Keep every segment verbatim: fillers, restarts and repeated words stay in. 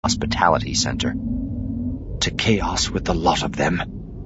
hospitality center. To chaos with the lot of them.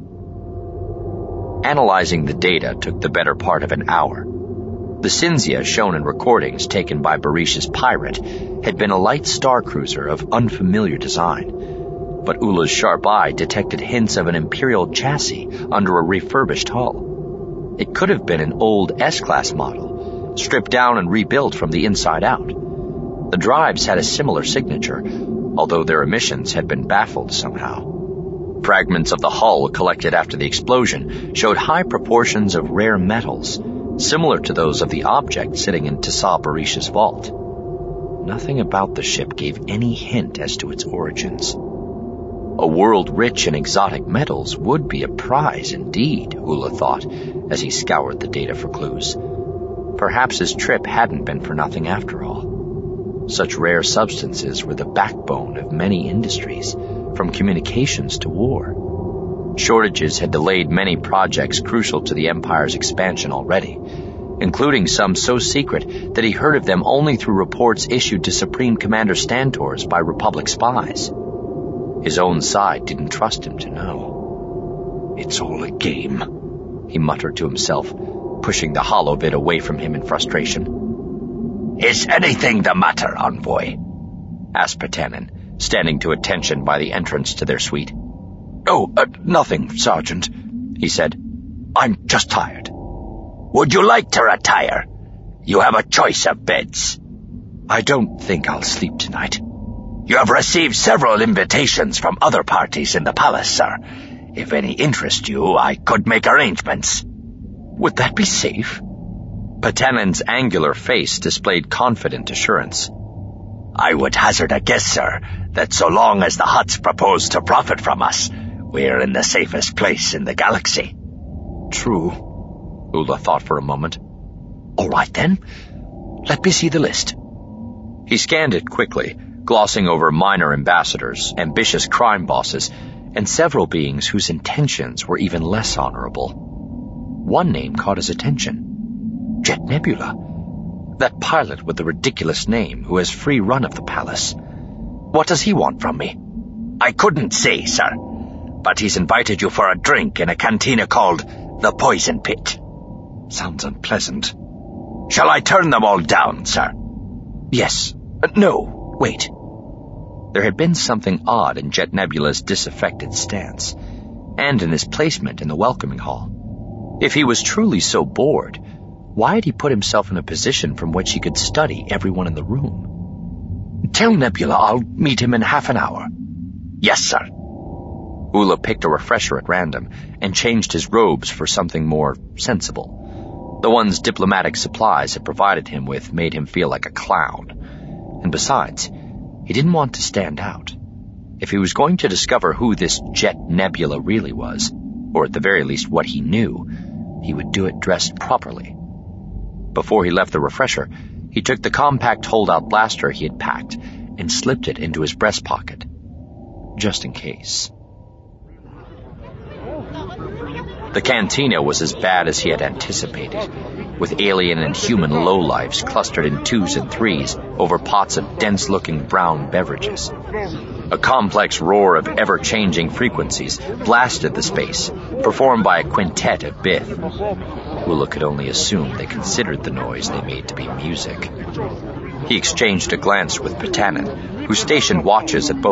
Analyzing the data took the better part of an hour. The Cinzia shown in recordings taken by Barish's pirate had been a light star cruiser of unfamiliar design, but Ula's sharp eye detected hints of an Imperial chassis under a refurbished hull. It could have been an old S-Class model, stripped down and rebuilt from the inside out. The drives had a similar signature, although their emissions had been baffled somehow. Fragments of the hull collected after the explosion showed high proportions of rare metals, similar to those of the object sitting in Tassa Barish's vault. Nothing about the ship gave any hint as to its origins. A world rich in exotic metals would be a prize indeed, Ula thought, as he scoured the data for clues. Perhaps his trip hadn't been for nothing after all. Such rare substances were the backbone of many industries, from communications to war. Shortages had delayed many projects crucial to the Empire's expansion already, including some so secret that he heard of them only through reports issued to Supreme Commander Stantors by Republic spies. His own side didn't trust him to know. "It's all a game," he muttered to himself, pushing the holovid away from him in frustration. "Is anything the matter, envoy?" asked Petanin, standing to attention by the entrance to their suite. "Oh, uh, nothing, Sergeant," he said. "I'm just tired." "Would you like to retire? You have a choice of beds." "I don't think I'll sleep tonight." "You have received several invitations from other parties in the palace, sir. If any interest you, I could make arrangements." "Would that be safe?" Petanin's angular face displayed confident assurance. "I would hazard a guess, sir, that so long as the Hutts propose to profit from us, we're in the safest place in the galaxy." "True," Ula thought for a moment. "All right, then. Let me see the list." He scanned it quickly, glossing over minor ambassadors, ambitious crime bosses, and several beings whose intentions were even less honorable. One name caught his attention. Jet Nebula. That pilot with the ridiculous name who has free run of the palace. What does he want from me? "I couldn't say, sir, but he's invited you for a drink in a cantina called the Poison Pit." "Sounds unpleasant." "Shall I turn them all down, sir?" "Yes. Uh, no, wait." There had been something odd in Jet Nebula's disaffected stance, and in his placement in the welcoming hall. If he was truly so bored, why had he put himself in a position from which he could study everyone in the room? "Tell Nebula I'll meet him in half an hour." "Yes, sir." Ula picked a refresher at random and changed his robes for something more sensible. The ones diplomatic supplies had provided him with made him feel like a clown. And besides, he didn't want to stand out. If he was going to discover who this Jet Nebula really was, or at the very least what he knew, he would do it dressed properly. Before he left the refresher, he took the compact holdout blaster he had packed and slipped it into his breast pocket, just in case. The cantina was as bad as he had anticipated, with alien and human lowlifes clustered in twos and threes over pots of dense-looking brown beverages. A complex roar of ever-changing frequencies blasted the space, performed by a quintet of Bith. Ula could only assume they considered the noise they made to be music. He exchanged a glance with Petanin, who stationed watches at both